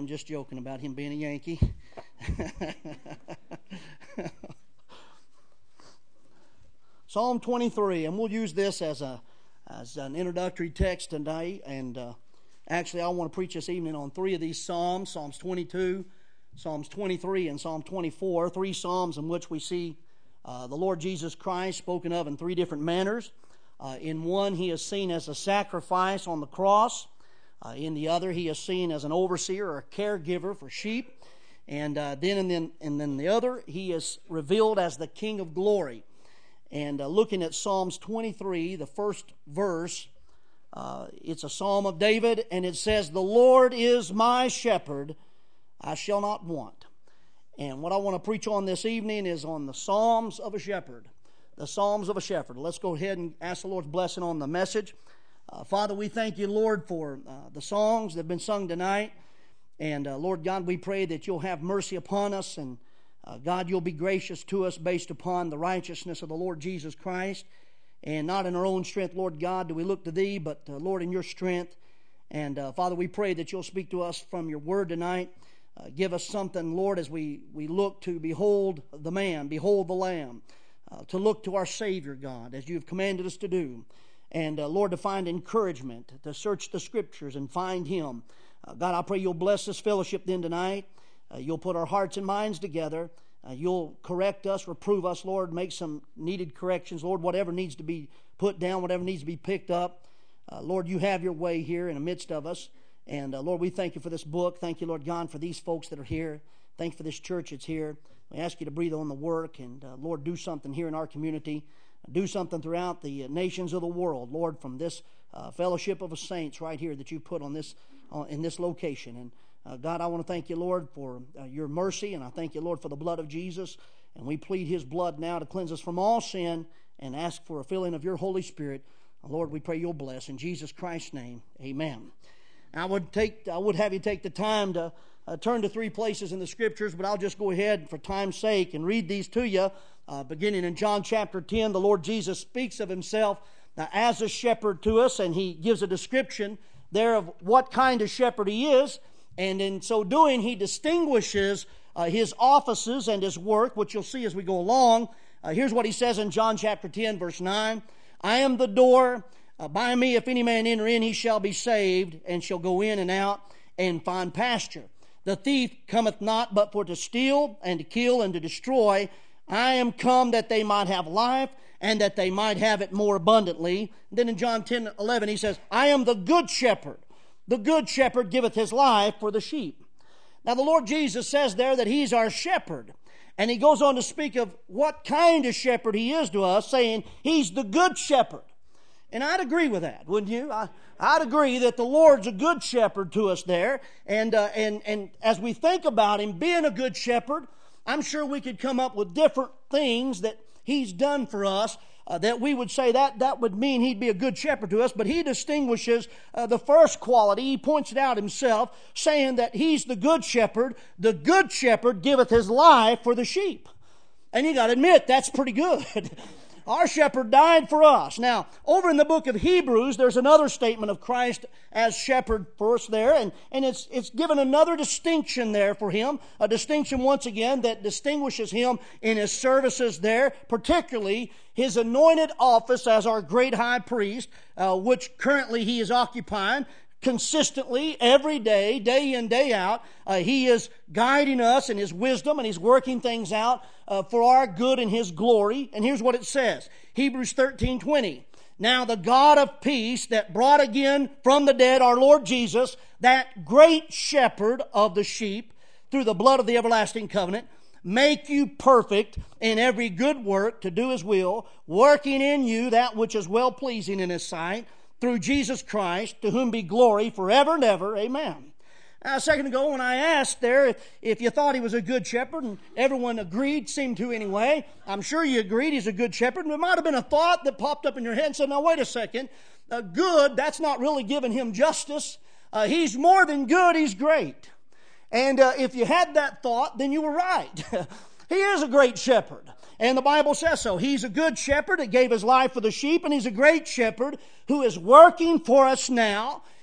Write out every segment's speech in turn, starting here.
am just joking about him being a Yankee. Psalm 23, and we'll use this as an introductory text tonight. And actually, I want to preach this evening on three of these Psalms: Psalms 22, Psalms 23, and Psalm 24. Three Psalms in which we see the Lord Jesus Christ spoken of in three different manners. In one, he is seen as a sacrifice on the cross. In the other, he is seen as an overseer or a caregiver for sheep. And then the other, he is revealed as the King of glory. And looking at Psalms 23, the first verse, it's a psalm of David, and it says, "The Lord is my shepherd, I shall not want." And what I want to preach on this evening is on the Psalms of a shepherd. The Psalms of a shepherd. Let's go ahead and ask the Lord's blessing on the message. Father, we thank you, Lord, for the songs that have been sung tonight. And Lord God, we pray that you'll have mercy upon us, and God, you'll be gracious to us based upon the righteousness of the Lord Jesus Christ. And not in our own strength, Lord God, do we look to thee, but Lord, in your strength. And Father, we pray that you'll speak to us from your word tonight. Give us something, Lord, as we look to behold the man, behold the Lamb, to look to our Savior, God, as you've commanded us to do. And Lord, to find encouragement, to search the Scriptures and find him. God, I pray you'll bless this fellowship then tonight. You'll put our hearts and minds together. You'll correct us, reprove us, Lord, make some needed corrections. Lord, whatever needs to be put down, whatever needs to be picked up. Lord, you have your way here in the midst of us. And Lord, we thank you for this book. Thank you, Lord God, for these folks that are here. Thank you for this church that's here. We ask you to breathe on the work. And Lord, do something here in our community. Do something throughout the nations of the world, Lord, from this fellowship of saints right here that you put on this in this location. And God, I want to thank you, Lord, for your mercy, and I thank you, Lord, for the blood of Jesus. And we plead his blood now to cleanse us from all sin and ask for a filling of your Holy Spirit. Lord, we pray you'll bless. In Jesus Christ's name, amen. I would have you take the time to turn to three places in the Scriptures, but I'll just go ahead for time's sake and read these to you. Beginning in John chapter 10, the Lord Jesus speaks of himself as a shepherd to us, and he gives a description there of what kind of shepherd he is. And in so doing, he distinguishes his offices and his work, which you'll see as we go along. Here's what he says in John chapter 10, verse 9. "I am the door. By me, if any man enter in, he shall be saved, and shall go in and out and find pasture. The thief cometh not but for to steal, and to kill, and to destroy. I am come that they might have life, and that they might have it more abundantly." Then in John 10:11, he says, "I am the good shepherd. The good shepherd giveth his life for the sheep." Now the Lord Jesus says there that he's our shepherd. And he goes on to speak of what kind of shepherd he is to us, saying he's the good shepherd. And I'd agree with that, wouldn't you? I'd agree that the Lord's a good shepherd to us there. And as we think about him being a good shepherd, I'm sure we could come up with different things that he's done for us that we would say that would mean he'd be a good shepherd to us. But he distinguishes the first quality. He points it out himself, saying that he's the good shepherd. The good shepherd giveth his life for the sheep. And you got to admit, that's pretty good. Our shepherd died for us. Now, over in the book of Hebrews, there's another statement of Christ as shepherd for us there, and it's given another distinction there for him, a distinction once again that distinguishes him in his services there, particularly his anointed office as our great high priest, which currently he is occupying. Consistently, every day, day in, day out, he is guiding us in his wisdom, and he's working things out for our good and his glory. And here's what it says. Hebrews 13:20. "Now the God of peace that brought again from the dead our Lord Jesus, that great shepherd of the sheep, through the blood of the everlasting covenant, make you perfect in every good work to do his will, working in you that which is well-pleasing in his sight, through Jesus Christ, to whom be glory forever and ever. Amen." Now, a second ago when I asked there if you thought he was a good shepherd, and everyone agreed, seemed to anyway, I'm sure you agreed he's a good shepherd, and there might have been a thought that popped up in your head and said, "Now wait a second, good, that's not really giving him justice. He's more than good, he's great." And if you had that thought, then you were right. He is a great shepherd. And the Bible says so. He's a good shepherd that gave his life for the sheep, and he's a great shepherd who is working for us now.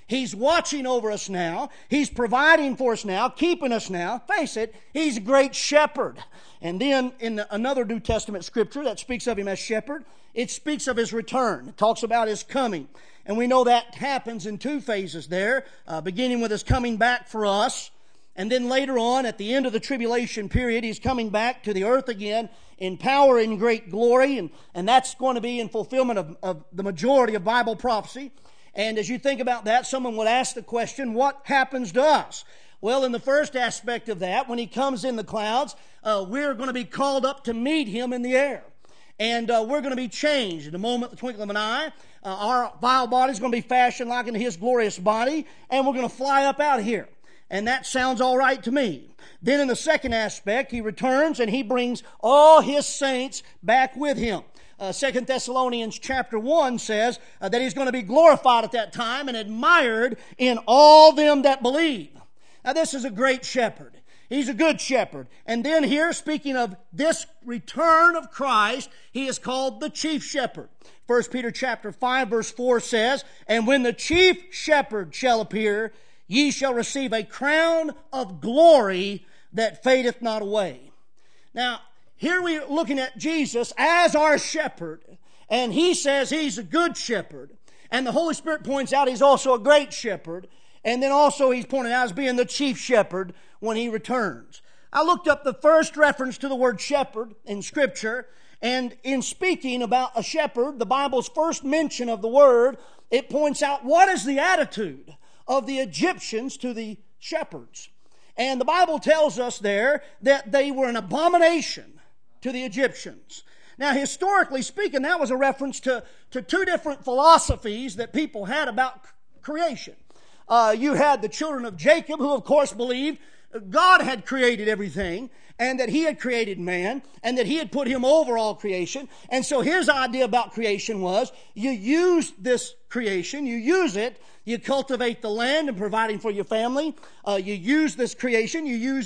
He's watching over us now. He's providing for us now, keeping us now. Face it, He's a great shepherd. And then in another New Testament scripture that speaks of Him as shepherd, it speaks of His return. It talks about His coming. And we know that happens in two phases there, beginning with His coming back for us. And then later on, at the end of the tribulation period, He's coming back to the earth again in power and great glory. And that's going to be in fulfillment of the majority of Bible prophecy. And as you think about that, someone would ask the question, what happens to us? Well, in the first aspect of that, when He comes in the clouds, we're going to be called up to meet Him in the air. And we're going to be changed in a moment, the twinkling of an eye. Our vile body is going to be fashioned like into His glorious body, and we're going to fly up out of here. And that sounds all right to me. Then in the second aspect, He returns and He brings all His saints back with Him. 2 Thessalonians chapter 1 says that He's going to be glorified at that time and admired in all them that believe. Now this is a great shepherd. He's a good shepherd. And then here, speaking of this return of Christ, He is called the chief shepherd. 1 Peter chapter 5 verse 4 says, "And when the chief shepherd shall appear, ye shall receive a crown of glory that fadeth not away." Now, here we're looking at Jesus as our shepherd, and He says He's a good shepherd. And the Holy Spirit points out He's also a great shepherd. And then also He's pointed out as being the chief shepherd when He returns. I looked up the first reference to the word shepherd in Scripture, and in speaking about a shepherd, the Bible's first mention of the word, it points out what is the attitude of the Egyptians to the shepherds. And the Bible tells us there that they were an abomination to the Egyptians. Now, historically speaking, that was a reference to two different philosophies that people had about creation. You had the children of Jacob, who of course believed God had created everything, and that He had created man, and that He had put him over all creation. And so his idea about creation was, you use this creation, you use it, you cultivate the land and providing for your family. You use this creation,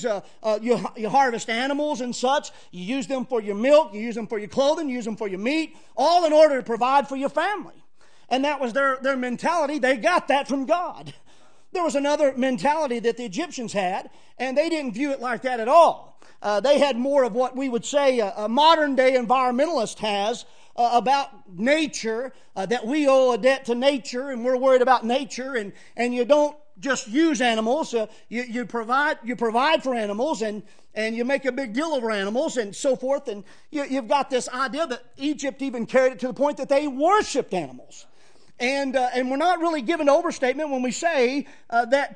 you harvest animals and such. You use them for your milk, you use them for your clothing, you use them for your meat, all in order to provide for your family. And that was their mentality. They got that from God. There was another mentality that the Egyptians had, and they didn't view it like that at all. They had more of what we would say a modern-day environmentalist has about nature, that we owe a debt to nature, and we're worried about nature, and you don't just use animals. You provide for animals, and you make a big deal over animals, and so forth. And you've got this idea that Egypt even carried it to the point that they worshipped animals. And we're not really giving an overstatement when we say that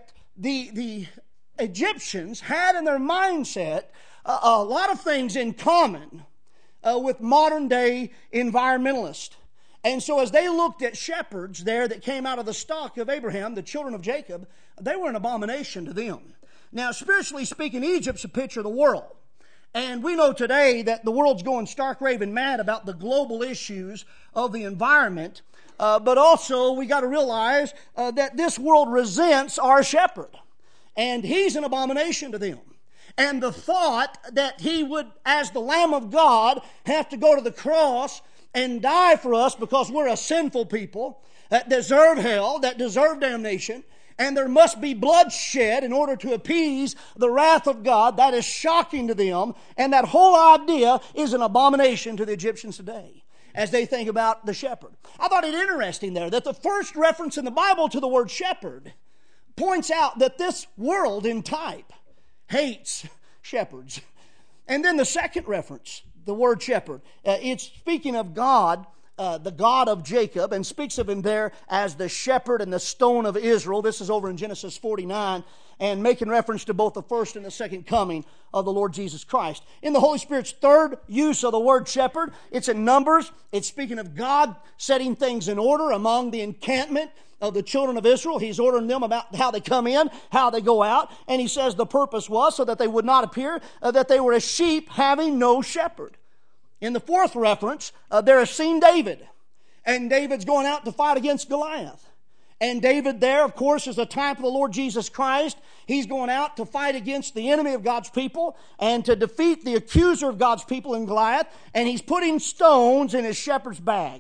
the Egyptians had in their mindset a lot of things in common with modern day environmentalists. And so as they looked at shepherds there that came out of the stock of Abraham, the children of Jacob, they were an abomination to them. Now, spiritually speaking, Egypt's a picture of the world. And we know today that the world's going stark raving mad about the global issues of the environment. But also, we got to realize that this world resents our shepherd. And He's an abomination to them. And the thought that He would, as the Lamb of God, have to go to the cross and die for us because we're a sinful people that deserve hell, that deserve damnation, and there must be bloodshed in order to appease the wrath of God, that is shocking to them. And that whole idea is an abomination to the Egyptians today as they think about the shepherd. I thought it interesting there that the first reference in the Bible to the word shepherd points out that this world in type hates shepherds. And then the second reference, the word shepherd, it's speaking of God, the God of Jacob, and speaks of Him there as the shepherd and the stone of Israel. This is over in Genesis 49, and making reference to both the first and the second coming of the Lord Jesus Christ. In the Holy Spirit's third use of the word shepherd, it's in Numbers. It's speaking of God setting things in order among the encampment of the children of Israel. He's ordering them about how they come in, how they go out. And He says the purpose was so that they would not appear that they were as sheep having no shepherd. In the fourth reference, there is seen David. And David's going out to fight against Goliath. And David there, of course, is a type of the Lord Jesus Christ. He's going out to fight against the enemy of God's people and to defeat the accuser of God's people in Goliath. And he's putting stones in his shepherd's bag.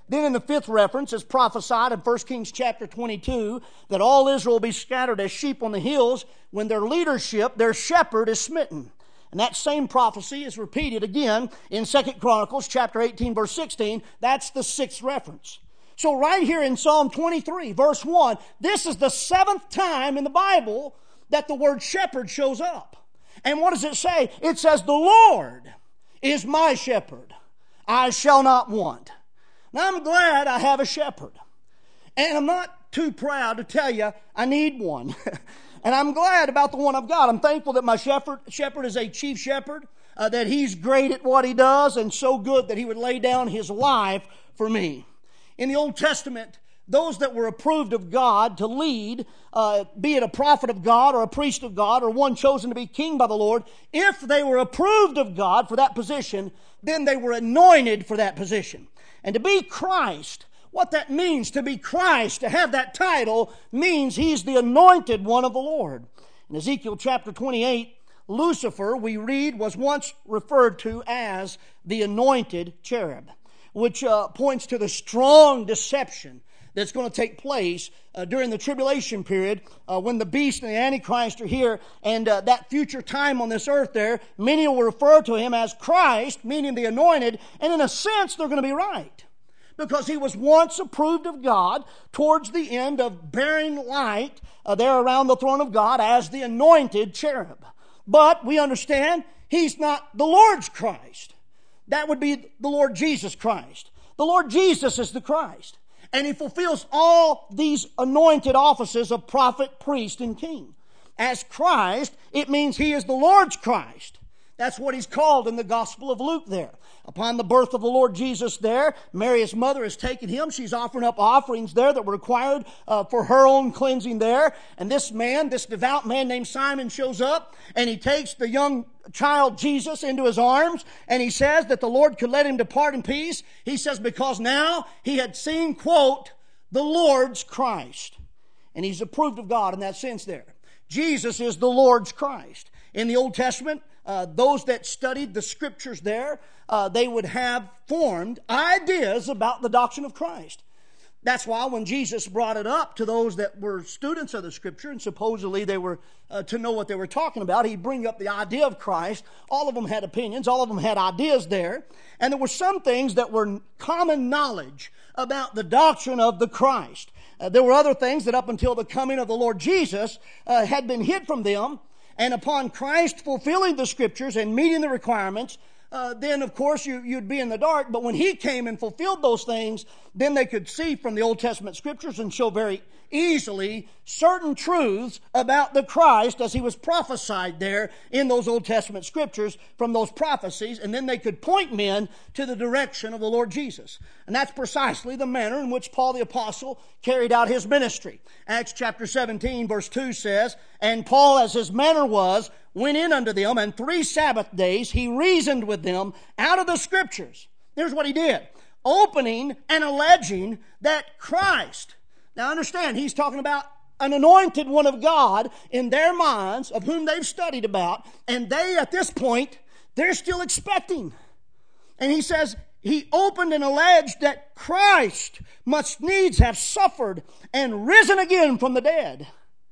Then in the fifth reference, it's prophesied in 1 Kings chapter 22 that all Israel will be scattered as sheep on the hills when their leadership, their shepherd, is smitten. And that same prophecy is repeated again in 2 Chronicles chapter 18, verse 16. That's the sixth reference. So right here in Psalm 23, verse 1, this is the seventh time in the Bible that the word shepherd shows up. And what does it say? It says, the Lord is my shepherd. I shall not want. Now I'm glad I have a shepherd. And I'm not too proud to tell you I need one. And I'm glad about the one I've got. I'm thankful that my shepherd is a chief shepherd, that he's great at what he does and so good that he would lay down his life for me. In the Old Testament, those that were approved of God to lead, be it a prophet of God or a priest of God or one chosen to be king by the Lord, if they were approved of God for that position, then they were anointed for that position. And to be Christ, what that means, to be Christ, to have that title, means he's the anointed one of the Lord. In Ezekiel chapter 28, Lucifer, we read, was once referred to as the anointed cherub, which points to the strong deception that's going to take place during the tribulation period when the beast and the Antichrist are here, and that future time on this earth there, many will refer to him as Christ, meaning the anointed, and in a sense they're going to be right. Because he was once approved of God towards the end of bearing light there around the throne of God as the anointed cherub. But we understand he's not the Lord's Christ. That would be the Lord Jesus Christ. The Lord Jesus is the Christ. And he fulfills all these anointed offices of prophet, priest, and king. As Christ, it means he is the Lord's Christ. That's what he's called in the Gospel of Luke there. Upon the birth of the Lord Jesus there, Mary, his mother, has taken him. She's offering up offerings there that were required for her own cleansing there. And this man, this devout man named Simon, shows up and he takes the young child Jesus into his arms, and he says that the Lord could let him depart in peace. He says because now he had seen, quote, the Lord's Christ. And he's approved of God in that sense there. Jesus is the Lord's Christ. In the Old Testament, those that studied the scriptures there, they would have formed ideas about the doctrine of Christ. That's why when Jesus brought it up to those that were students of the Scripture, and supposedly they were to know what they were talking about, he'd bring up the idea of Christ. All of them had opinions. All of them had ideas there. And there were some things that were common knowledge about the doctrine of the Christ. There were other things that up until the coming of the Lord Jesus had been hid from them. And upon Christ fulfilling the Scriptures and meeting the requirements, then of course you'd be in the dark. But when he came and fulfilled those things, then they could see from the Old Testament Scriptures and show very easily certain truths about the Christ as he was prophesied there in those Old Testament Scriptures from those prophecies. And then they could point men to the direction of the Lord Jesus. And that's precisely the manner in which Paul the Apostle carried out his ministry. Acts chapter 17 verse 2 says, and Paul, as his manner was, went in unto them, and 3 Sabbath days he reasoned with them out of the Scriptures. Here's what he did. Opening and alleging that Christ. Now understand, he's talking about an anointed one of God in their minds, of whom they've studied about, and they at this point, they're still expecting. And he says, he opened and alleged that Christ must needs have suffered and risen again from the dead.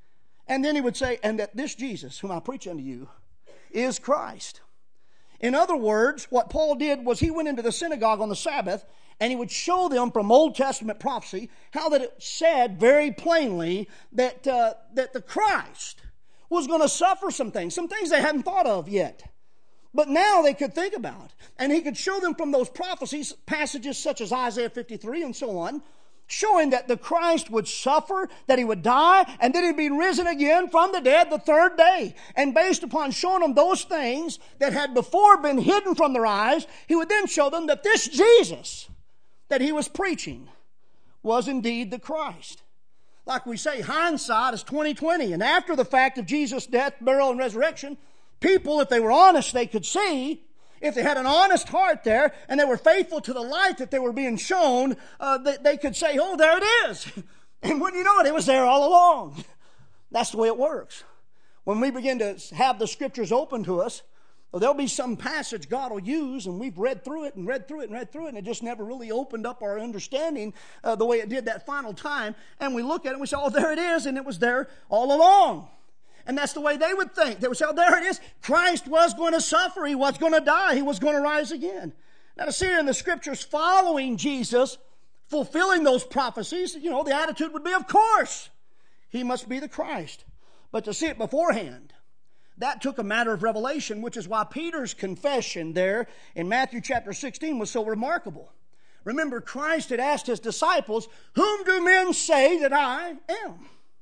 And then he would say, and that this Jesus, whom I preach unto you, is Christ. In other words, what Paul did was he went into the synagogue on the Sabbath, and he would show them from Old Testament prophecy how that it said very plainly that the Christ was going to suffer some things they hadn't thought of yet. But now they could think about. And he could show them from those prophecies, passages such as Isaiah 53 and so on, showing that the Christ would suffer, that he would die, and then he'd be risen again from the dead the third day. And based upon showing them those things that had before been hidden from their eyes, he would then show them that this Jesus that he was preaching was indeed the Christ. Like we say, hindsight is 20/20. And after the fact of Jesus' death, burial, and resurrection, people, if they were honest, they could see. If they had an honest heart there and they were faithful to the light that they were being shown, they could say, oh, there it is. And when you know it, it was there all along. That's the way it works. When we begin to have the Scriptures open to us, Well, there'll be some passage God will use, and we've read through it and read through it and read through it, and it just never really opened up our understanding the way it did that final time. And we look at it and we say, oh, there it is, and it was there all along. And that's the way they would think. They would say, oh, there it is. Christ was going to suffer. He was going to die. He was going to rise again. Now, to see it in the Scriptures following Jesus, fulfilling those prophecies, the attitude would be, of course, He must be the Christ. But to see it beforehand, that took a matter of revelation, which is why Peter's confession there in Matthew chapter 16 was so remarkable. Remember, Christ had asked His disciples, whom do men say that I am?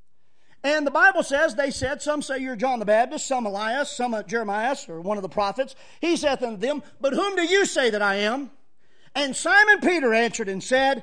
And the Bible says, they said, some say you're John the Baptist, some Elias, some Jeremiah, or one of the prophets. He saith unto them, but whom do you say that I am? And Simon Peter answered and said,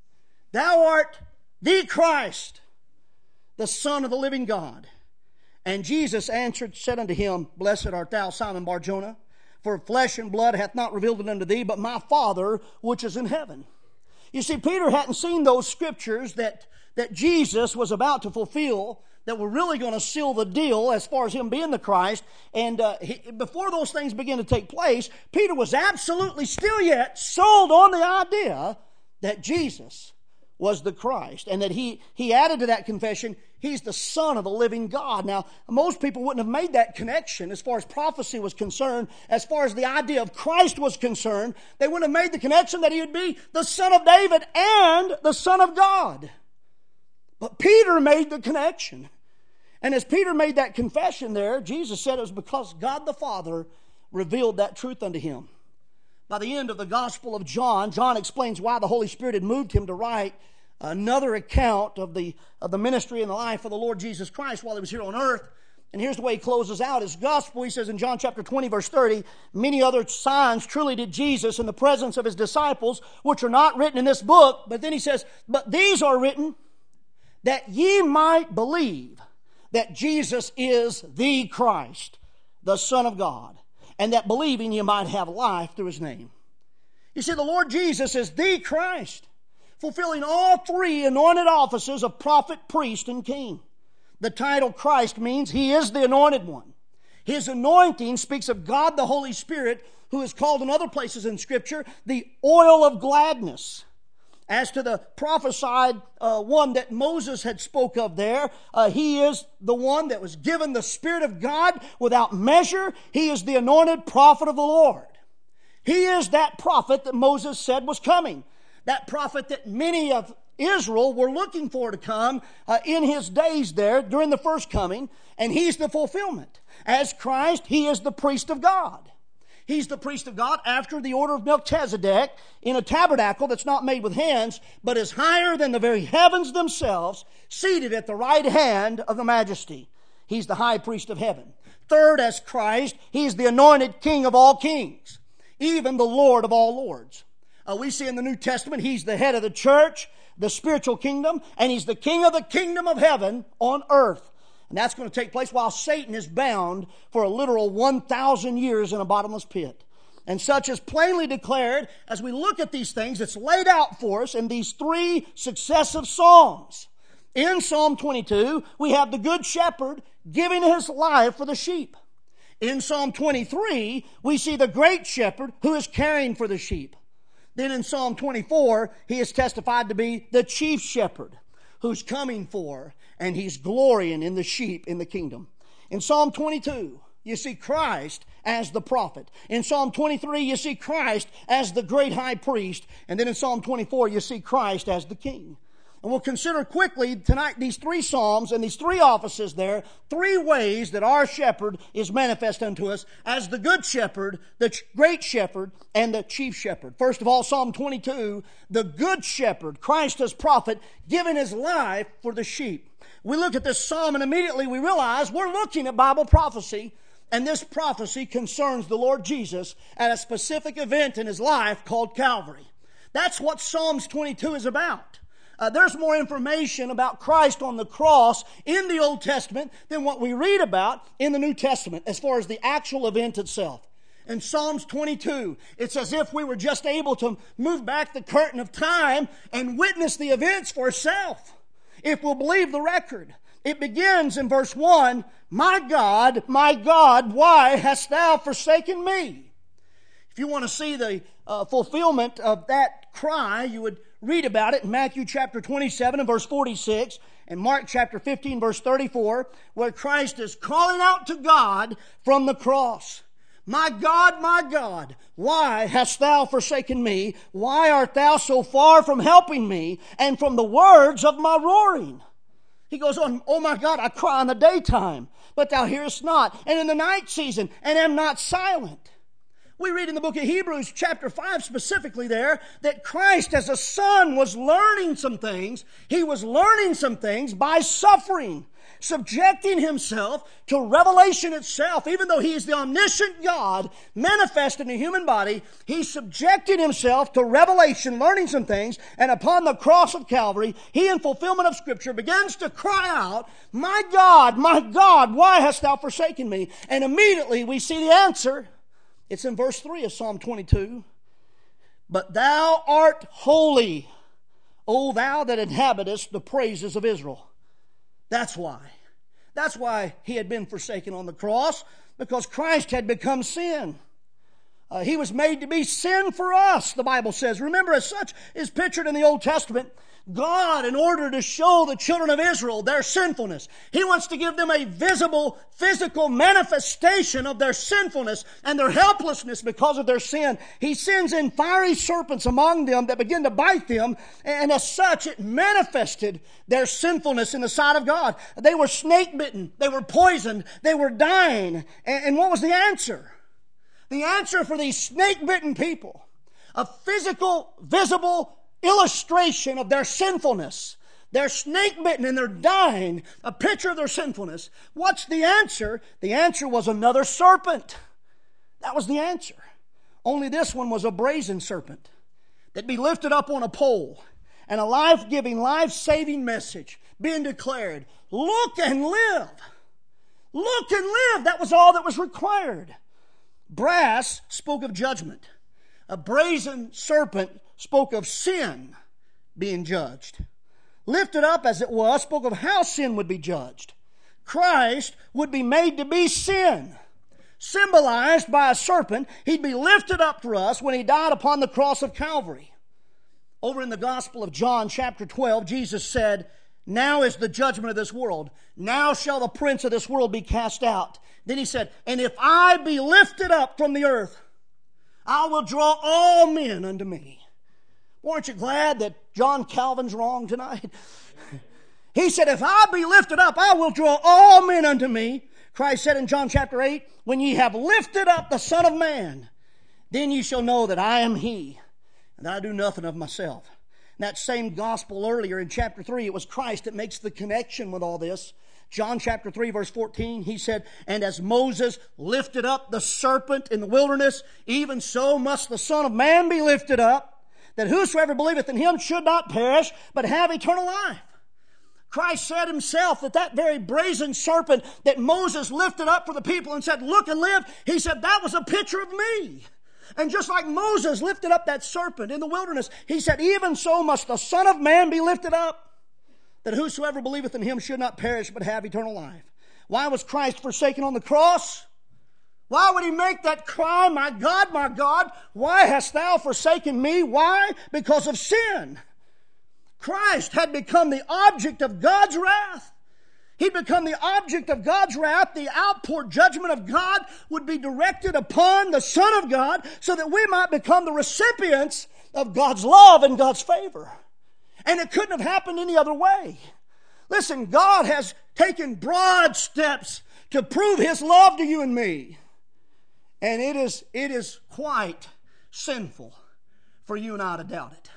Thou art the Christ, the Son of the living God. And Jesus answered, said unto him, Blessed art thou, Simon Bar-Jonah, for flesh and blood hath not revealed it unto thee, but my Father which is in heaven. You see, Peter hadn't seen those scriptures that Jesus was about to fulfill, that were really going to seal the deal as far as Him being the Christ. And before those things began to take place, Peter was absolutely still yet sold on the idea that Jesus was the Christ, and that he added to that confession, He's the Son of the living God. Now, most people wouldn't have made that connection as far as prophecy was concerned, as far as the idea of Christ was concerned. They wouldn't have made the connection that He would be the Son of David and the Son of God. But Peter made the connection. And as Peter made that confession there, Jesus said it was because God the Father revealed that truth unto him. By the end of the Gospel of John, John explains why the Holy Spirit had moved him to write another account of the ministry and the life of the Lord Jesus Christ while He was here on earth. And here's the way he closes out his gospel. He says in John chapter 20, verse 30, many other signs truly did Jesus in the presence of His disciples, which are not written in this book. But then he says, but these are written that ye might believe that Jesus is the Christ, the Son of God, and that believing ye might have life through His name. You see, the Lord Jesus is the Christ, fulfilling all three anointed offices of prophet, priest, and king. The title Christ means He is the anointed one. His anointing speaks of God the Holy Spirit, who is called in other places in Scripture the oil of gladness. As to the prophesied one that Moses had spoke of there, he is the one that was given the Spirit of God without measure. He is the anointed prophet of the Lord. He is that prophet that Moses said was coming. That prophet that many of Israel were looking for to come in his days there during the first coming. And He's the fulfillment. As Christ, He is the priest of God. He's the priest of God after the order of Melchizedek in a tabernacle that's not made with hands, but is higher than the very heavens themselves, seated at the right hand of the Majesty. He's the high priest of heaven. Third, as Christ, He's the anointed King of all kings, even the Lord of all lords. We see in the New Testament He's the head of the church, the spiritual kingdom, and He's the King of the kingdom of heaven on earth. And that's going to take place while Satan is bound for a literal 1,000 years in a bottomless pit. And such is plainly declared as we look at these things. It's laid out for us in these three successive Psalms. In Psalm 22, we have the Good Shepherd giving His life for the sheep. In Psalm 23, we see the Great Shepherd who is caring for the sheep. Then in Psalm 24, He is testified to be the Chief Shepherd who's coming for, and He's glorying in the sheep in the kingdom. In Psalm 22, you see Christ as the prophet. In Psalm 23, you see Christ as the great high priest. And then in Psalm 24, you see Christ as the king. And we'll consider quickly tonight these three Psalms and these three offices there, three ways that our shepherd is manifest unto us as the good shepherd, the great shepherd, and the chief shepherd. First of all, Psalm 22, the good shepherd, Christ as prophet, giving His life for the sheep. We look at this psalm and immediately we realize we're looking at Bible prophecy, and this prophecy concerns the Lord Jesus at a specific event in His life called Calvary. That's what Psalms 22 is about. There's more information about Christ on the cross in the Old Testament than what we read about in the New Testament as far as the actual event itself. In Psalms 22, it's as if we were just able to move back the curtain of time and witness the events for ourselves. If we'll believe the record, It begins in verse 1, my God, why hast thou forsaken me? If you want to see the fulfillment of that cry, you would read about it in Matthew chapter 27 and verse 46 and Mark chapter 15 verse 34, where Christ is calling out to God from the cross. My God, why hast thou forsaken me? Why art thou so far from helping me and from the words of my roaring? He goes on, oh my God, I cry in the daytime, but thou hearest not, and in the night season, and am not silent. We read in the book of Hebrews chapter 5 specifically there that Christ as a son was learning some things. He was learning some things by suffering, subjecting himself to revelation itself. Even though he is the omniscient God manifest in a human body, he subjected himself to revelation, learning some things, and upon the cross of Calvary, he in fulfillment of Scripture begins to cry out, my God, why hast thou forsaken me? And immediately we see the answer. It's in verse 3 of Psalm 22. But thou art holy, O thou that inhabitest the praises of Israel. That's why. That's why he had been forsaken on the cross, because Christ had become sin. He was made to be sin for us, the Bible says. Remember, as such is pictured in the Old Testament, God, in order to show the children of Israel their sinfulness, He wants to give them a visible, physical manifestation of their sinfulness and their helplessness because of their sin. He sends in fiery serpents among them that begin to bite them, and as such it manifested their sinfulness in the sight of God. They were snake bitten, they were poisoned, they were dying. And what was the answer? The answer for these snake bitten people, a physical, visible illustration of their sinfulness. They're snake bitten and they're dying, a picture of their sinfulness. What's the answer? The answer was another serpent. That was the answer. Only this one was a brazen serpent that'd be lifted up on a pole, and a life-giving, life-saving message being declared. Look and live. Look and live. That was all that was required. Brass spoke of judgment. A brazen serpent spoke of sin being judged. Lifted up as it was spoke of how sin would be judged. Christ would be made to be sin, symbolized by a serpent. He'd be lifted up for us when He died upon the cross of Calvary. Over in the Gospel of John chapter 12, Jesus said, now is the judgment of this world. Now shall the prince of this world be cast out. Then He said, and if I be lifted up from the earth, I will draw all men unto me. Aren't you glad that John Calvin's wrong tonight? He said, if I be lifted up, I will draw all men unto me. Christ said in John chapter 8, when ye have lifted up the Son of Man, then ye shall know that I am He, and that I do nothing of myself. In that same gospel earlier in chapter 3, it was Christ that makes the connection with all this. John chapter 3 verse 14, He said, and as Moses lifted up the serpent in the wilderness, even so must the Son of Man be lifted up, that whosoever believeth in Him should not perish, but have eternal life. Christ said Himself that very brazen serpent that Moses lifted up for the people and said, look and live, He said that was a picture of me. And just like Moses lifted up that serpent in the wilderness, He said, even so must the Son of Man be lifted up, that whosoever believeth in Him should not perish, but have eternal life. Why was Christ forsaken on the cross? Why would He make that cry, my God, why hast thou forsaken me? Why? Because of sin. Christ had become the object of God's wrath. He'd become the object of God's wrath. The outpoured judgment of God would be directed upon the Son of God so that we might become the recipients of God's love and God's favor. And it couldn't have happened any other way. Listen, God has taken broad steps to prove His love to you and me. And it is quite sinful for you and I to doubt it.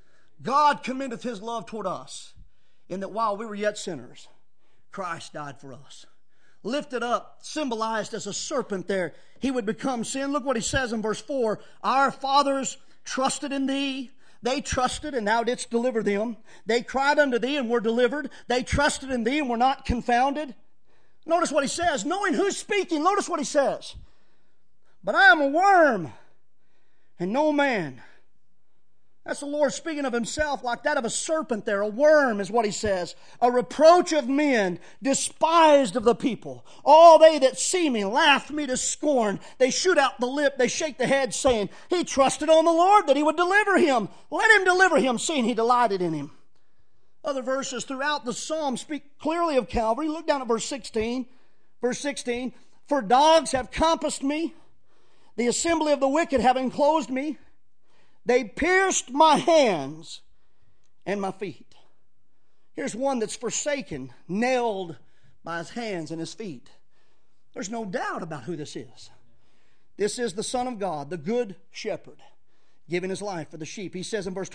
God commendeth His love toward us in that while we were yet sinners, Christ died for us. Lifted up, symbolized as a serpent there, He would become sin. Look what He says in verse 4. Our fathers trusted in Thee. They trusted and Thou didst deliver them. They cried unto Thee and were delivered. They trusted in Thee and were not confounded. Notice what He says. Knowing who's speaking, notice what He says. But I am a worm and no man. That's the Lord speaking of Himself like that of a serpent there. A worm is what He says. A reproach of men, despised of the people. All they that see me laugh me to scorn. They shoot out the lip, they shake the head, saying, He trusted on the Lord that He would deliver him. Let Him deliver him, seeing He delighted in him. Other verses throughout the psalm speak clearly of Calvary. Look down at verse 16. Verse 16, For dogs have compassed me, the assembly of the wicked have enclosed me. They pierced my hands and my feet. Here's one that's forsaken, nailed by his hands and his feet. There's no doubt about who this is. This is the Son of God, the good shepherd, giving his life for the sheep. He says in verse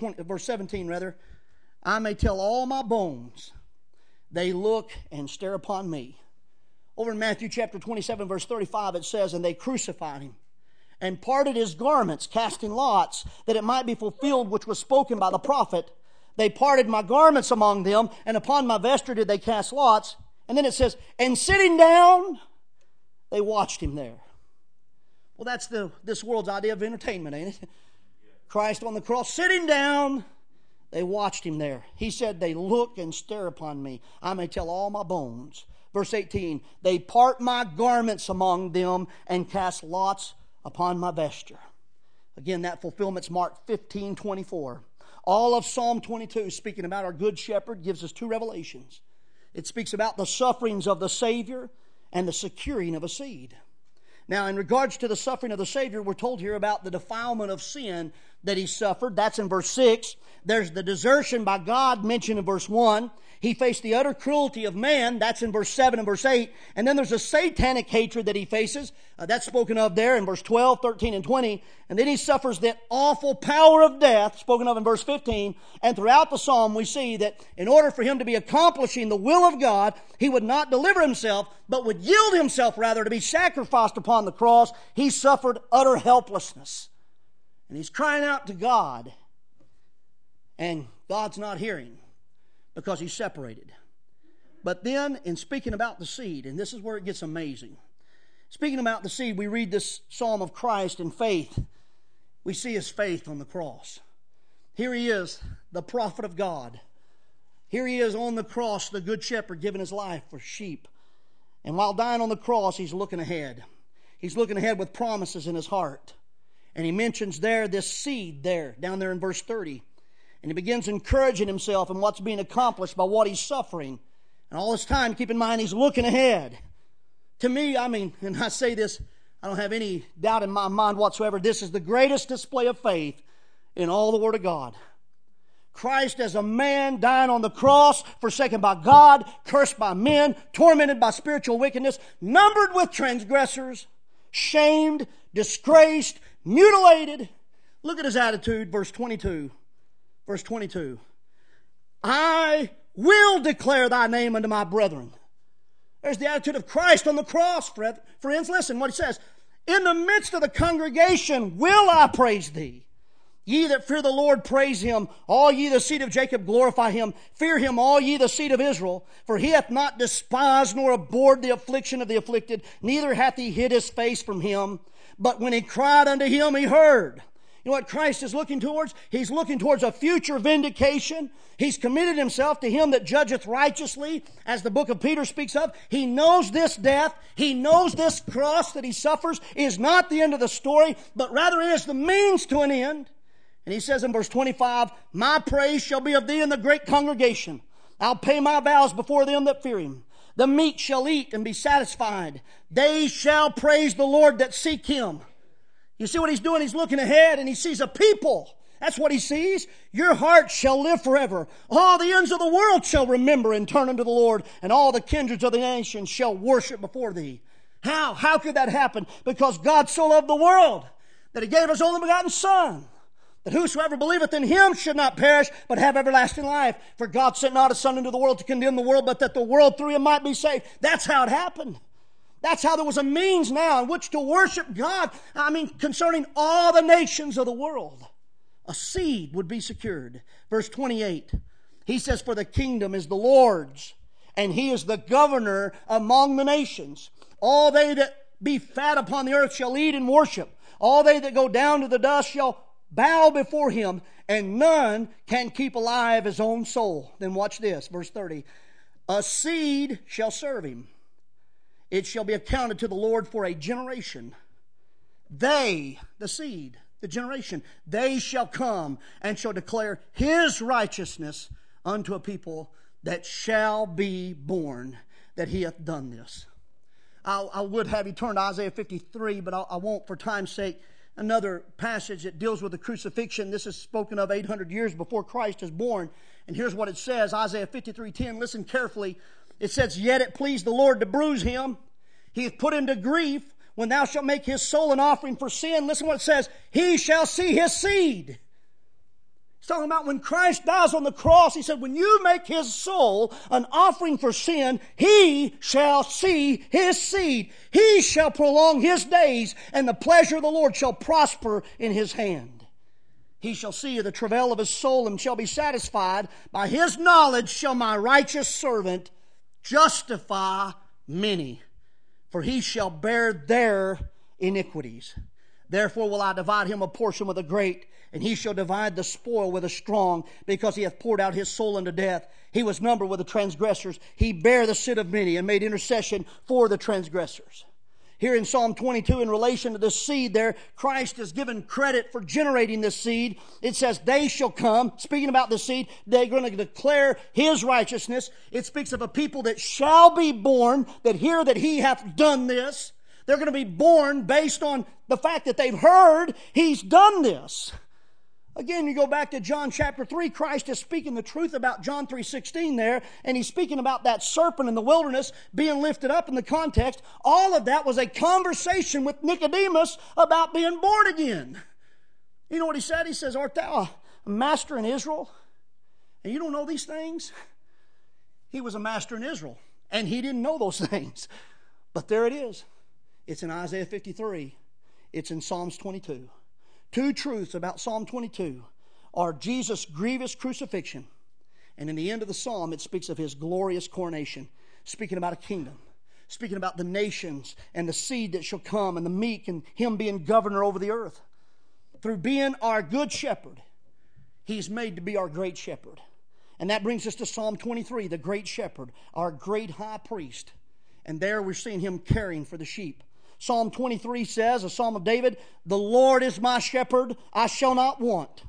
17, I may tell all my bones, they look and stare upon me. Over in Matthew chapter 27, verse 35, it says, And they crucified him, and parted his garments, casting lots, that it might be fulfilled which was spoken by the prophet. They parted my garments among them, and upon my vesture did they cast lots. And then it says, And sitting down, they watched him there. Well, that's this world's idea of entertainment, ain't it? Christ on the cross, sitting down, they watched him there. He said, They look and stare upon me. I may tell all my bones. Verse 18, They part my garments among them, and cast lots upon my vesture. Again, that fulfillment's Mark 15:24. All of Psalm 22, speaking about our good shepherd, gives us two revelations. It speaks about the sufferings of the Savior and the securing of a seed. Now, in regards to the suffering of the Savior, we're told here about the defilement of sin that He suffered. That's in verse 6. There's the desertion by God mentioned in verse 1. He faced the utter cruelty of man. That's in verse 7 and verse 8. And then there's a satanic hatred that He faces. That's spoken of there in verse 12, 13, and 20. And then He suffers that awful power of death, spoken of in verse 15. And throughout the psalm, we see that in order for Him to be accomplishing the will of God, He would not deliver Himself, but would yield Himself rather to be sacrificed upon the cross. He suffered utter helplessness. And He's crying out to God. And God's not hearing, because He's separated. But then, in speaking about the seed, and this is where it gets amazing. Speaking about the seed, we read this psalm of Christ in faith. We see His faith on the cross. Here He is, the prophet of God. Here He is on the cross, the good shepherd, giving His life for sheep. And while dying on the cross, He's looking ahead. He's looking ahead with promises in His heart. And He mentions there this seed there, down there in verse 30. And He begins encouraging Himself in what's being accomplished by what He's suffering. And all this time, keep in mind, He's looking ahead. To me, and I say this, I don't have any doubt in my mind whatsoever, this is the greatest display of faith in all the Word of God. Christ as a man dying on the cross, forsaken by God, cursed by men, tormented by spiritual wickedness, numbered with transgressors, shamed, disgraced, mutilated. Look at His attitude, verse 22. Verse 22, I will declare Thy name unto my brethren. There's the attitude of Christ on the cross, friends. Listen what He says. In the midst of the congregation will I praise Thee. Ye that fear the Lord, praise Him. All ye the seed of Jacob, glorify Him. Fear Him, all ye the seed of Israel. For He hath not despised nor abhorred the affliction of the afflicted, neither hath He hid His face from him. But when he cried unto Him, He heard. You know what Christ is looking towards? He's looking towards a future vindication. He's committed Himself to Him that judgeth righteously, as the book of Peter speaks of. He knows this death, He knows this cross that He suffers is not the end of the story, but rather is the means to an end. And He says in verse 25, My praise shall be of Thee in the great congregation. I'll pay my vows before them that fear Him. The meek shall eat and be satisfied. They shall praise the Lord that seek Him. You see what He's doing? He's looking ahead and He sees a people. That's what He sees. Your heart shall live forever. All the ends of the world shall remember and turn unto the Lord, and all the kindreds of the nations shall worship before Thee. How? How could that happen? Because God so loved the world that He gave His only begotten Son, that whosoever believeth in Him should not perish, but have everlasting life. For God sent not His Son into the world to condemn the world, but that the world through Him might be saved. That's how it happened. That's how there was a means now in which to worship God. Concerning all the nations of the world. A seed would be secured. Verse 28, He says, For the kingdom is the Lord's, and He is the governor among the nations. All they that be fat upon the earth shall eat and worship. All they that go down to the dust shall bow before him, and none can keep alive his own soul. Then watch this, verse 30. A seed shall serve him. It shall be accounted to the Lord for a generation. They, the seed, the generation, they shall come and shall declare his righteousness unto a people that shall be born, that he hath done this. I would have you turn to Isaiah 53, but I won't for time's sake. Another passage that deals with the crucifixion. This is spoken of 800 years before Christ is born. And here's what it says, Isaiah 53:10. Listen carefully. It says, Yet it pleased the Lord to bruise him. He hath put him to grief. When thou shalt make his soul an offering for sin, listen what it says, he shall see his seed. He's talking about when Christ dies on the cross. He said, when you make his soul an offering for sin, he shall see his seed. He shall prolong his days, and the pleasure of the Lord shall prosper in his hand. He shall see the travail of his soul and shall be satisfied. By his knowledge shall my righteous servant justify many, for he shall bear their iniquities. Therefore will I divide him a portion with the great, and he shall divide the spoil with the strong, because he hath poured out his soul unto death. He was numbered with the transgressors. He bare the sin of many and made intercession for the transgressors. Here in Psalm 22, in relation to this seed there, Christ is given credit for generating this seed. It says, they shall come. Speaking about the seed, they're going to declare his righteousness. It speaks of a people that shall be born, that hear that he hath done this. They're going to be born based on the fact that they've heard he's done this. Again, you go back to John chapter 3, Christ is speaking the truth about John 3:16 there, and he's speaking about that serpent in the wilderness being lifted up in the context. All of that was a conversation with Nicodemus about being born again. You know what he said? He says, art thou a master in Israel, and you don't know these things? He was a master in Israel, and he didn't know those things. But there it is. It's in Isaiah 53. It's in Psalms 22. Two truths about Psalm 22 are Jesus' grievous crucifixion, and in the end of the psalm it speaks of his glorious coronation, speaking about a kingdom, speaking about the nations and the seed that shall come and the meek and him being governor over the earth. Through being our good shepherd, he's made to be our great shepherd. And that brings us to Psalm 23, the great shepherd, our great high priest. And there we're seeing him caring for the sheep. Psalm 23 says, a psalm of David, the Lord is my shepherd, I shall not want.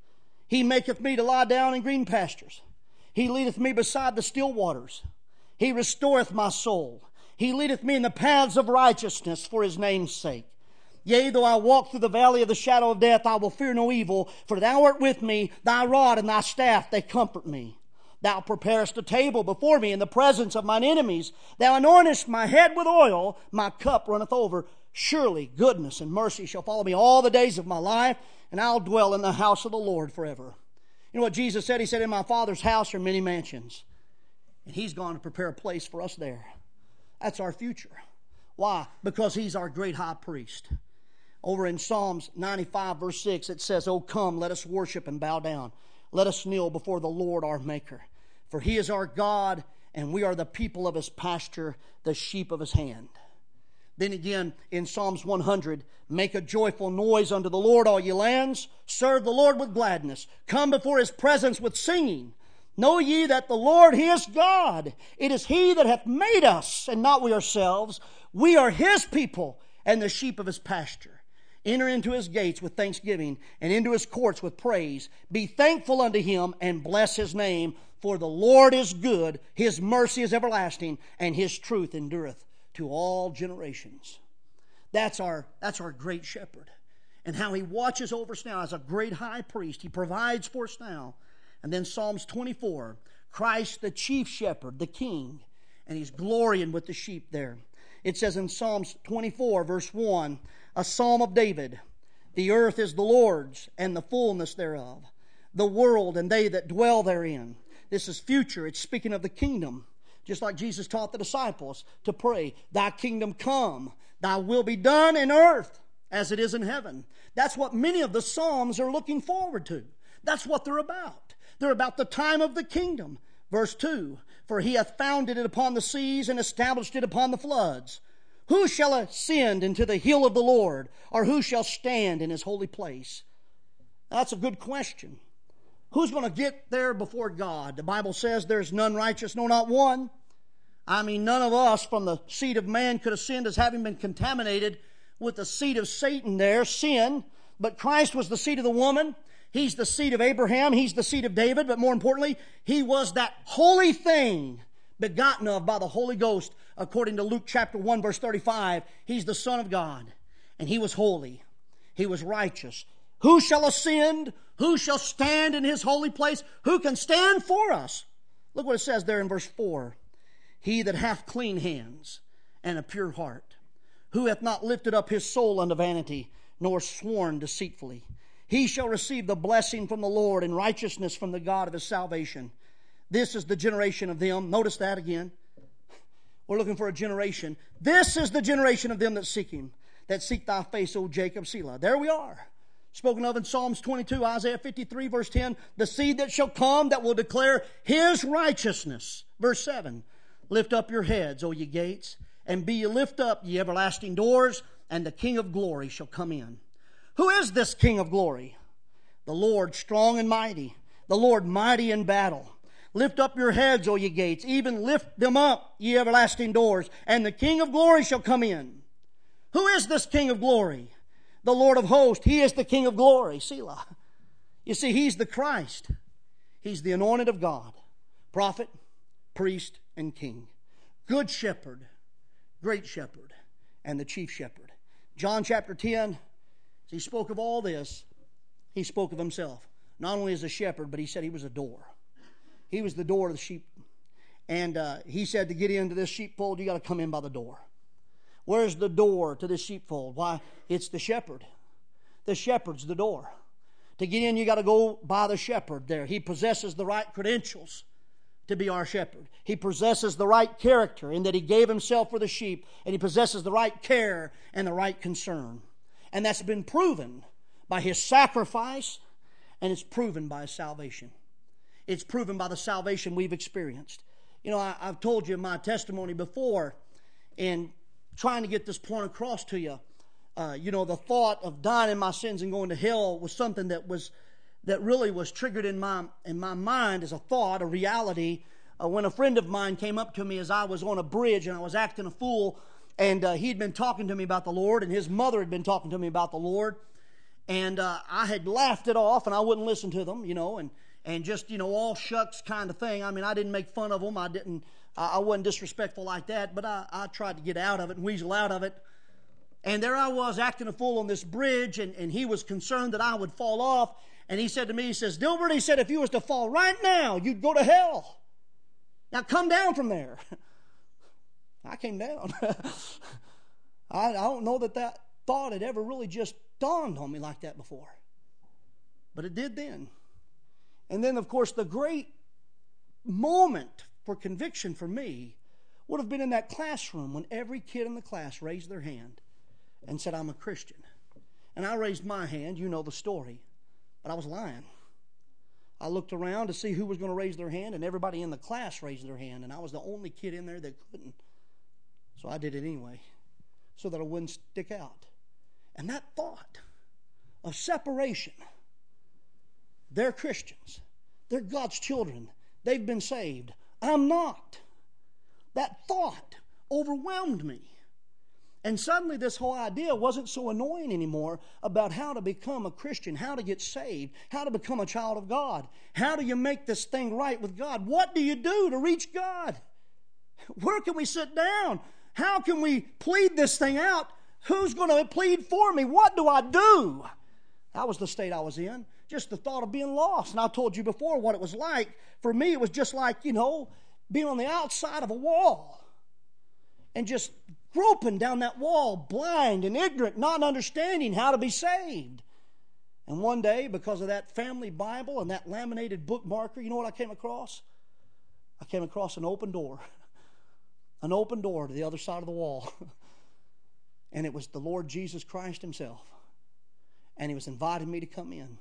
He maketh me to lie down in green pastures. He leadeth me beside the still waters. He restoreth my soul. He leadeth me in the paths of righteousness for his name's sake. Yea, though I walk through the valley of the shadow of death, I will fear no evil, for thou art with me, thy rod and thy staff, they comfort me. Thou preparest a table before me in the presence of mine enemies. Thou anointest my head with oil. My cup runneth over. Surely goodness and mercy shall follow me all the days of my life, and I'll dwell in the house of the Lord forever. You know what Jesus said? He said, in my Father's house are many mansions. And he's gone to prepare a place for us there. That's our future. Why? Because he's our great high priest. Over in Psalms 95 verse 6 it says, O come, let us worship and bow down. Let us kneel before the Lord our Maker. For he is our God, and we are the people of his pasture, the sheep of his hand. Then again, in Psalms 100, make a joyful noise unto the Lord, all ye lands. Serve the Lord with gladness. Come before his presence with singing. Know ye that the Lord, he is God. It is he that hath made us, and not we ourselves. We are his people, and the sheep of his pasture. Enter into his gates with thanksgiving, and into his courts with praise. Be thankful unto him, and bless his name. For the Lord is good, his mercy is everlasting, and his truth endureth to all generations. That's our great shepherd. And how he watches over us now as a great high priest. He provides for us now. And then Psalms 24, Christ the chief shepherd, the king, and he's glorying with the sheep there. It says in Psalms 24 verse 1, a psalm of David, the earth is the Lord's and the fullness thereof, the world and they that dwell therein. This is future. It's speaking of the kingdom. Just like Jesus taught the disciples to pray, thy kingdom come, thy will be done in earth as it is in heaven. That's what many of the Psalms are looking forward to. That's what they're about. They're about the time of the kingdom. Verse 2, for he hath founded it upon the seas and established it upon the floods. Who shall ascend into the hill of the Lord, or who shall stand in his holy place? That's a good question. Who's going to get there before God? The Bible says there's none righteous, no, not one. I mean, none of us from the seed of man could ascend as having been contaminated with the seed of Satan there, sin. But Christ was the seed of the woman. He's the seed of Abraham. He's the seed of David. But more importantly, He was that holy thing begotten of by the Holy Ghost. According to Luke chapter 1 verse 35, He's the Son of God. And He was holy. He was righteous. Who shall ascend? Who shall stand in His holy place? Who can stand for us? Look what it says there in verse 4. He that hath clean hands and a pure heart, who hath not lifted up his soul unto vanity, nor sworn deceitfully, he shall receive the blessing from the Lord and righteousness from the God of his salvation. This is the generation of them. Notice that again. We're looking for a generation. This is the generation of them that seek Him, that seek Thy face, O Jacob, Selah. There we are. Spoken of in Psalms 22, Isaiah 53, verse 10. The seed that shall come that will declare His righteousness. Verse 7. Lift up your heads, O ye gates, and be ye lift up, ye everlasting doors, and the King of glory shall come in. Who is this King of glory? The Lord strong and mighty, the Lord mighty in battle. Lift up your heads, O ye gates, even lift them up, ye everlasting doors, and the King of glory shall come in. Who is this King of glory? The Lord of hosts. He is the King of glory. Selah. You see, He's the Christ. He's the anointed of God. Prophet, priest, and king. Good shepherd, great shepherd, and the chief shepherd. John chapter 10, as He spoke of all this, He spoke of Himself. Not only as a shepherd, but He said He was a door. He was the door of the sheep. And He said to get into this sheepfold, you got to come in by the door. Where's the door to this sheepfold? Why, it's the shepherd. The shepherd's the door. To get in, you got to go by the shepherd there. He possesses the right credentials to be our shepherd. He possesses the right character in that He gave Himself for the sheep, and He possesses the right care and the right concern. And that's been proven by His sacrifice, and it's proven by His salvation. It's proven by the salvation we've experienced. You know, I've told you my testimony before, and trying to get this point across to you. The thought of dying in my sins and going to hell was something that really was triggered in my mind as a thought, a reality, when a friend of mine came up to me as I was on a bridge and I was acting a fool, and he'd been talking to me about the Lord, and his mother had been talking to me about the Lord, and I had laughed it off, and I wouldn't listen to them, and just, all shucks kind of thing. I mean, I didn't make fun of them. I wasn't disrespectful like that, but I tried to get out of it and weasel out of it. And there I was acting a fool on this bridge, and he was concerned that I would fall off. And he said to me, he says, Dilbert, he said, if you was to fall right now, you'd go to hell. Now come down from there. I came down. I don't know that thought had ever really just dawned on me like that before. But it did then. And then, of course, the great moment for conviction for me would have been in that classroom when every kid in the class raised their hand and said, I'm a Christian. And I raised my hand, you know the story, but I was lying. I looked around to see who was going to raise their hand, and everybody in the class raised their hand, and I was the only kid in there that couldn't. So I did it anyway, so that I wouldn't stick out. And that thought of separation, they're Christians, they're God's children, they've been saved, I'm not. That thought overwhelmed me. And suddenly this whole idea wasn't so annoying anymore about how to become a Christian, how to get saved, how to become a child of God. How do you make this thing right with God? What do you do to reach God? Where can we sit down? How can we plead this thing out? Who's going to plead for me? What do I do? That was the state I was in. Just the thought of being lost. And I told you before what it was like. For me, it was just like, being on the outside of a wall and just groping down that wall, blind and ignorant, not understanding how to be saved. And one day, because of that family Bible and that laminated bookmarker, you know what I came across? I came across an open door. An open door to the other side of the wall. And it was the Lord Jesus Christ Himself. And He was inviting me to come in.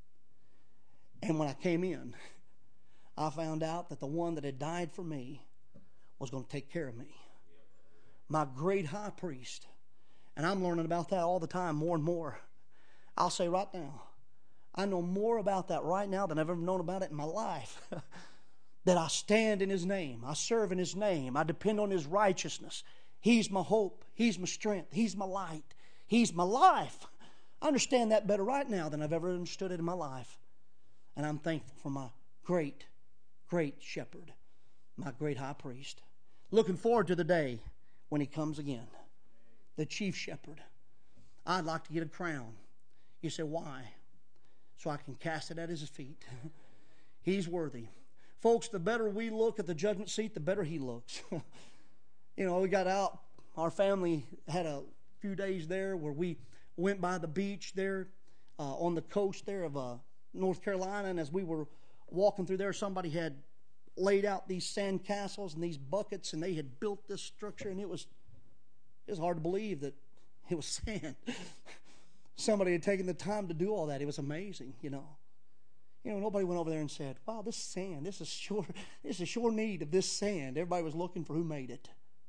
And when I came in, I found out that the one that had died for me was going to take care of me. My great high priest. And I'm learning about that all the time, more and more. I'll say right now, I know more about that right now than I've ever known about it in my life. That I stand in His name. I serve in His name. I depend on His righteousness. He's my hope. He's my strength. He's my light. He's my life. I understand that better right now than I've ever understood it in my life. And I'm thankful for my great, great shepherd, my great high priest. Looking forward to the day when He comes again. The chief shepherd. I'd like to get a crown. You say, why? So I can cast it at His feet. He's worthy. Folks, the better we look at the judgment seat, the better He looks. You know, we got out. Our family had a few days there where we went by the beach there on the coast there of North Carolina. And as we were walking through there, somebody had laid out these sand castles and these buckets, and they had built this structure, and it was hard to believe that it was sand. Somebody had taken the time to do all that. It was amazing, you know. You know, nobody went over there and said, wow, this sand, this is sure need of this sand. Everybody was looking for who made it.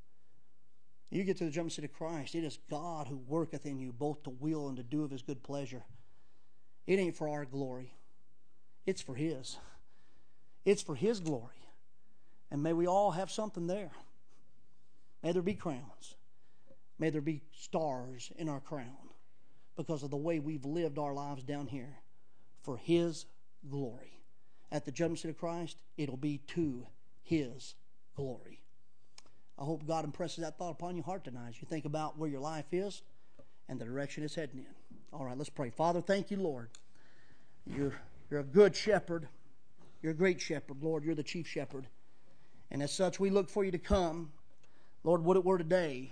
You get to the judgment seat of Christ, it is God who worketh in you both to will and to do of His good pleasure. It ain't for our glory. It's for His. It's for His glory. And may we all have something there. May there be crowns. May there be stars in our crown because of the way we've lived our lives down here for His glory. At the judgment seat of Christ, it'll be to His glory. I hope God impresses that thought upon your heart tonight as you think about where your life is and the direction it's heading in. All right, let's pray. Father, thank you, Lord. You're a good shepherd. You're a great shepherd, Lord. You're the chief shepherd. And as such, we look for you to come. Lord, what it were today.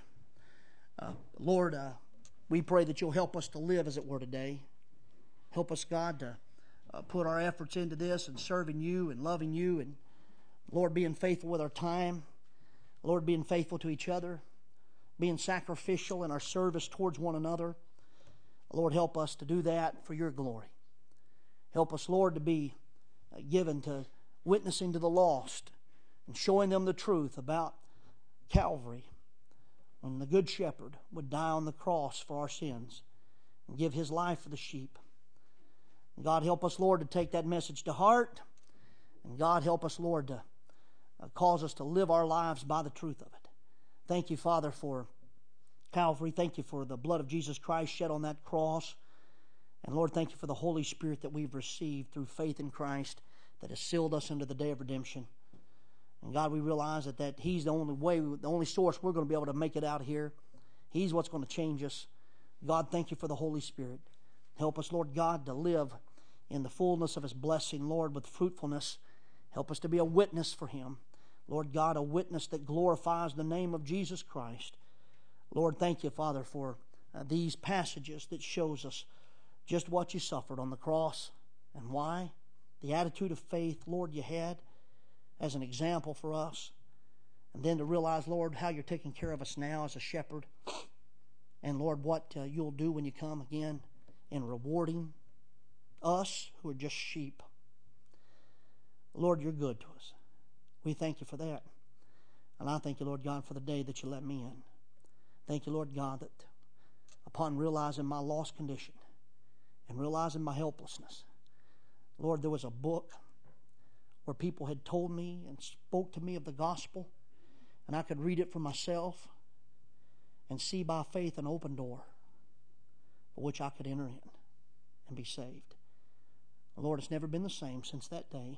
Lord, we pray that you'll help us to live as it were today. Help us, God, to put our efforts into this and serving you and loving you and, Lord, being faithful with our time. Lord, being faithful to each other, being sacrificial in our service towards one another. Lord, help us to do that for your glory. Help us, Lord, to be given to witnessing to the lost and showing them the truth about Calvary, when the Good Shepherd would die on the cross for our sins and give His life for the sheep. And God, help us, Lord, to take that message to heart. And God, help us, Lord, to cause us to live our lives by the truth of it. Thank you, Father, for Calvary. Thank you for the blood of Jesus Christ shed on that cross. And Lord, thank you for the Holy Spirit that we've received through faith in Christ that has sealed us into the day of redemption. And God, we realize that He's the only way, the only source we're going to be able to make it out here. He's what's going to change us. God, thank you for the Holy Spirit. Help us, Lord God, to live in the fullness of His blessing, Lord, with fruitfulness. Help us to be a witness for Him. Lord God, a witness that glorifies the name of Jesus Christ. Lord, thank you, Father, for these passages that shows us just what you suffered on the cross and why. The attitude of faith, Lord, you had as an example for us. And then to realize, Lord, how you're taking care of us now as a shepherd. And, Lord, what you'll do when you come again in rewarding us who are just sheep. Lord, you're good to us. We thank you for that. And I thank you, Lord God, for the day that you let me in. Thank you, Lord God, that upon realizing my lost condition and realizing my helplessness, Lord, there was a book where people had told me and spoke to me of the gospel, and I could read it for myself and see by faith an open door for which I could enter in and be saved. Lord, it's never been the same since that day.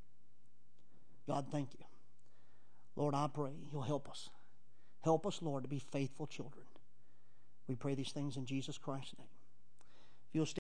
God, thank you. Lord, I pray you'll help us. Help us, Lord, to be faithful children. We pray these things in Jesus Christ's name. If you'll